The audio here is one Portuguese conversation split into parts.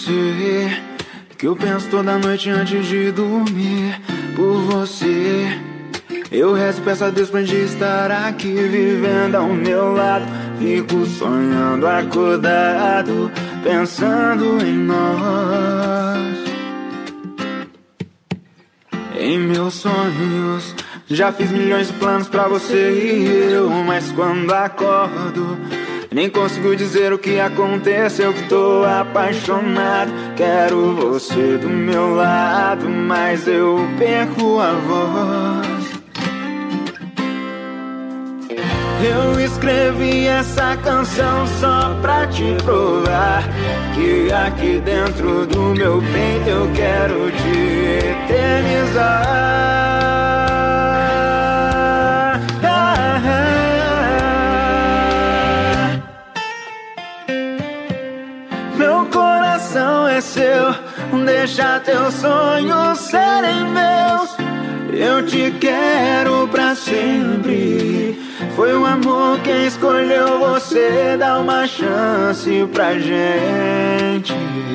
você, que eu penso toda noite antes de dormir. Por você eu rezo, peço a Deus pra gente estar aqui vivendo ao meu lado. Fico sonhando acordado, pensando em nós. Em meus sonhos já fiz milhões de planos pra você e eu, mas quando acordo nem consigo dizer o que aconteceu, que tô apaixonado. Quero você do meu lado, mas eu perco a voz. Eu escrevi essa canção só pra te provar que aqui dentro do meu peito eu quero te eternizar. Meu coração é seu, deixa teus sonhos serem meus. Eu te quero pra sempre. Foi o amor quem escolheu você. Dá uma chance pra gente.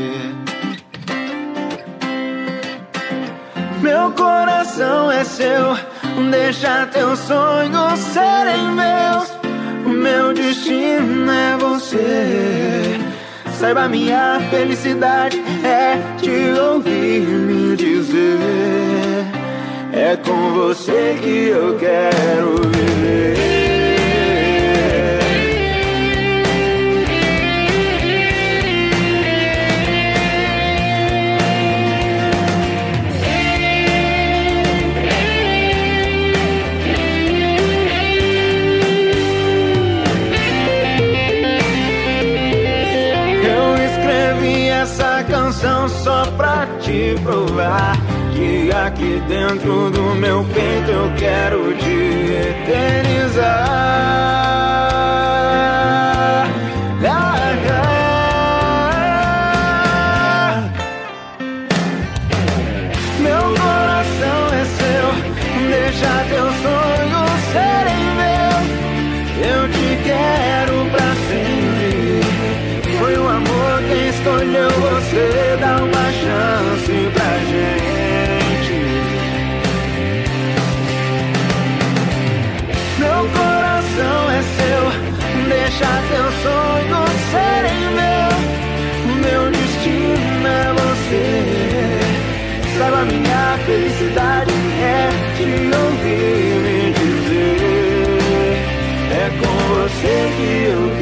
Meu coração é seu, deixa teus sonhos serem meus. O meu destino é você. Saiba, minha felicidade é te ouvir me dizer: é com você que eu quero viver. Eu escrevi essa canção só pra te provar que aqui dentro do meu peito eu quero te eternizar. Meu coração é seu, deixa teus sonhos serem meus. Eu te quero pra sempre. Foi o amor quem escolheu você. Dá uma chance pra gente. Meu coração é seu, deixa teus sonhos serem meus. O meu destino é você. Saiba, minha felicidade é te ouvir me dizer: é com você que eu